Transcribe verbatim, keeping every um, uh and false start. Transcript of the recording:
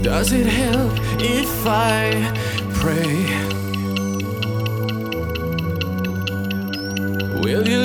Does it help if I pray? Will you